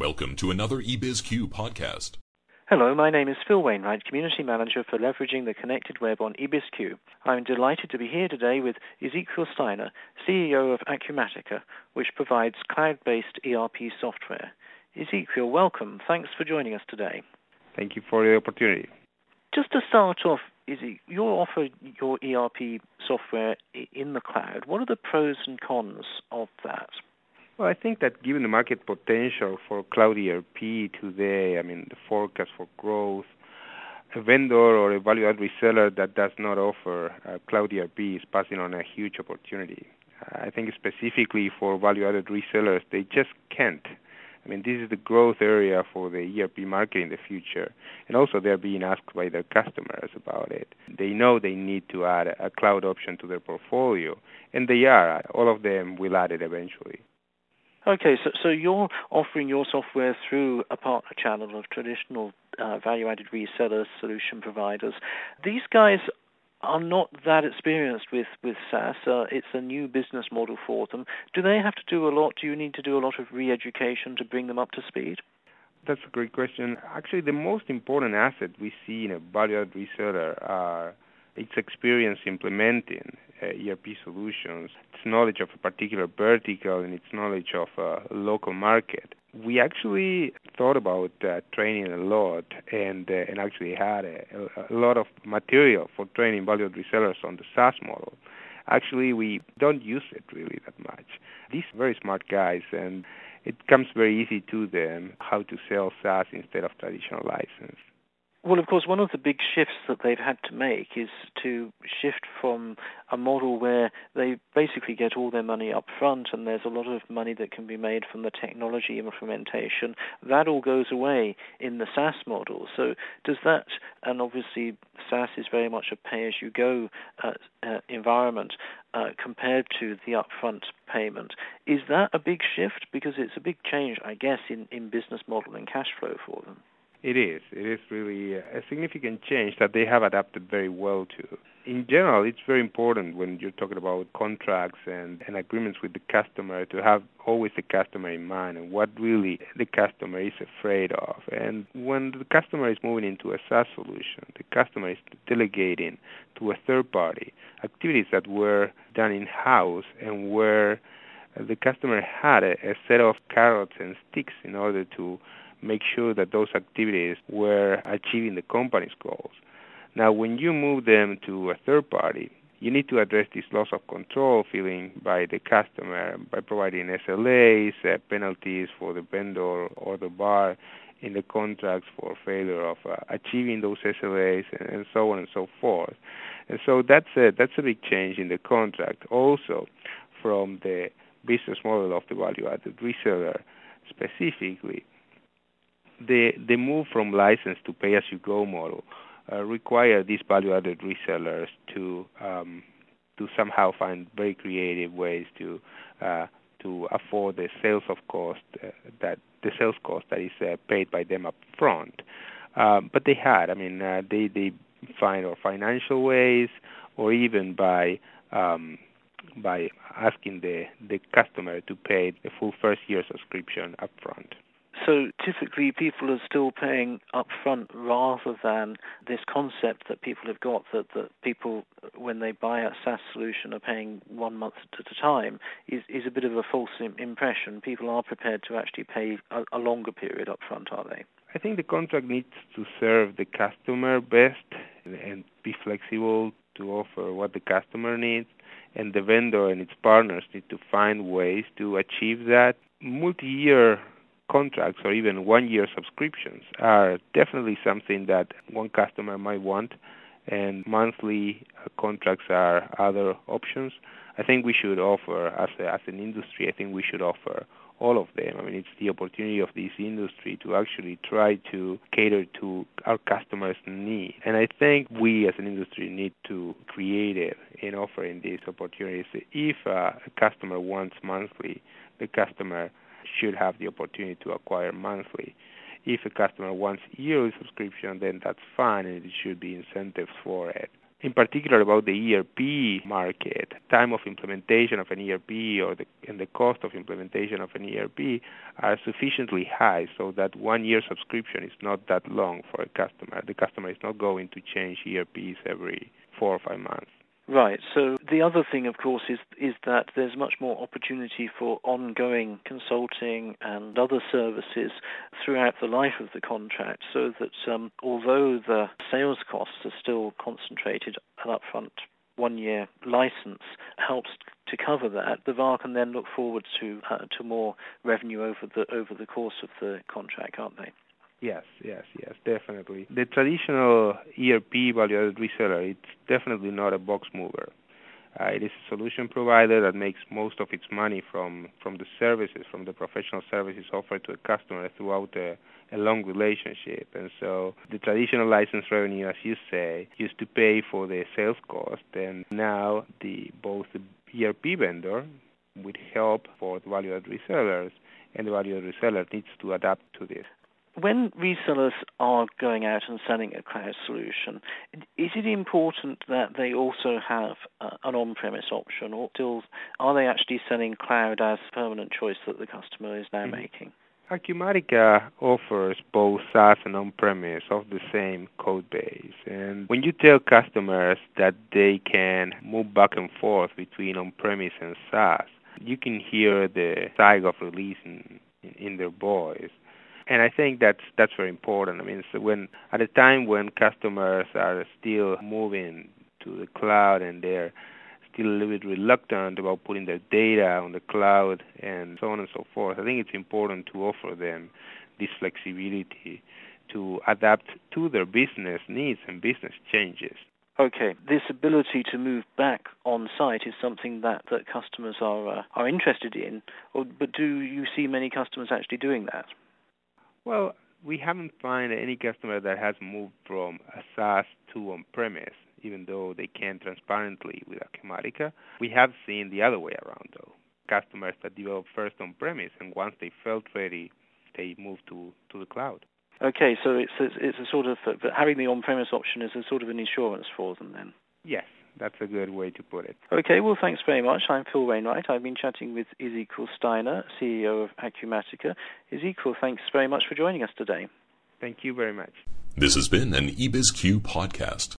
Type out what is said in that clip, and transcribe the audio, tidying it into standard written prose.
Welcome to another eBizQ podcast. Hello, my name is Phil Wainwright, Community Manager for Leveraging the Connected Web on eBizQ. I'm delighted to be here today with Ezekiel Steiner, CEO of Acumatica, which provides cloud-based ERP software. Ezekiel, welcome. Thanks for joining us today. Thank you for the opportunity. Just to start off, Ezekiel, you offer your ERP software in the cloud. What are the pros and cons of that? Well, I think that given the market potential for cloud ERP today, the forecast for growth, a vendor or a value-add reseller that does not offer cloud ERP is passing on a huge opportunity. I think specifically for value-added resellers, they just can't. This is the growth area for the ERP market in the future. And also they're being asked by their customers about it. They know they need to add a cloud option to their portfolio, and they are. All of them will add it eventually. Okay, so you're offering your software through a partner channel of traditional value-added resellers, solution providers. These guys are not that experienced with SaaS. It's a new business model for them. Do they have to do a lot? Do you need to do a lot of re-education to bring them up to speed? That's a great question. Actually, the most important asset we see in a value-added reseller are its experience implementing ERP solutions, its knowledge of a particular vertical, and its knowledge of a local market. We actually thought about training a lot and actually had a lot of material for training value-added resellers on the SaaS model. Actually, we don't use it really that much. These are very smart guys, and it comes very easy to them how to sell SaaS instead of traditional license. Well, of course, one of the big shifts that they've had to make is to shift from a model where they basically get all their money up front and there's a lot of money that can be made from the technology implementation. That all goes away in the SaaS model. So does that, and obviously SaaS is very much a pay-as-you-go environment compared to the upfront payment. Is that a big shift? Because it's a big change, I guess, in business model and cash flow for them. It is. It is really a significant change that they have adapted very well to. In general, it's very important when you're talking about contracts and agreements with the customer to have always the customer in mind and what really the customer is afraid of. And when the customer is moving into a SaaS solution, the customer is delegating to a third party activities that were done in-house and where the customer had a set of carrots and sticks in order to make sure that those activities were achieving the company's goals. Now, when you move them to a third party, you need to address this loss of control feeling by the customer by providing SLAs, penalties for the vendor or the VAR in the contracts for failure of achieving those SLAs, and so on and so forth. And so that's a big change in the contract. Also, from the business model of the value-added reseller specifically, the move from license to pay-as-you-go model require these value-added resellers to somehow find very creative ways to afford the sales cost that is paid by them up front. But they had, they find financial ways, or even by asking the customer to pay the full first year subscription up front. So typically people are still paying up front rather than this concept that people have got that people, when they buy a SaaS solution, are paying 1 month at a time is a bit of a false impression. People are prepared to actually pay a longer period up front, are they? I think the contract needs to serve the customer best and be flexible to offer what the customer needs, and the vendor and its partners need to find ways to achieve that. Multi-year contracts or even 1-year subscriptions are definitely something that one customer might want, and monthly contracts are other options. I think we should offer, as an industry, we should offer all of them. It's the opportunity of this industry to actually try to cater to our customers' needs. And I think we as an industry need to be creative in offering these opportunities. If a customer wants monthly, the customer should have the opportunity to acquire monthly. If a customer wants yearly subscription, then that's fine, and it should be incentives for it. in particular about the ERP market. Time of implementation of an ERP and the cost of implementation of an ERP are sufficiently high so that 1 year subscription is not that long for a customer. The customer is not going to change ERPs every 4 or 5 months. Right. So the other thing, of course, is that there's much more opportunity for ongoing consulting and other services throughout the life of the contract, so that although the sales costs are still concentrated, an upfront 1 year license helps to cover that. The VAR can then look forward to more revenue over the course of the contract, can't they? Yes, definitely. The traditional ERP value-added reseller, it's definitely not a box mover. It is a solution provider that makes most of its money from the services, from the professional services offered to a customer throughout a long relationship. And so the traditional license revenue, as you say, used to pay for the sales cost, and now both the ERP vendor, with help for the value-added resellers, and the value-added reseller needs to adapt to this. When resellers are going out and selling a cloud solution, is it important that they also have an on-premise option, or still are they actually selling cloud as a permanent choice that the customer is now making? Acumatica offers both SaaS and on-premise of the same code base. And when you tell customers that they can move back and forth between on-premise and SaaS, you can hear the sigh of release in their voice. And I think that's very important. I mean, so at a time when customers are still moving to the cloud and they're still a little bit reluctant about putting their data on the cloud and so on and so forth, I think it's important to offer them this flexibility to adapt to their business needs and business changes. Okay, this ability to move back on site is something that customers are interested in, but do you see many customers actually doing that? Well, we haven't found any customer that has moved from a SaaS to on-premise, even though they can transparently with Acumatica. We have seen the other way around, though. Customers that develop first on-premise, and once they felt ready, they moved to the cloud. Okay, so it's a sort of, but having the on-premise option is a sort of an insurance for them then? Yes, that's a good way to put it. Okay, well, thanks very much. I'm Phil Wainwright. I've been chatting with Ezequiel Steiner, CEO of Acumatica. Ezequiel, thanks very much for joining us today. Thank you very much. This has been an eBizQ podcast.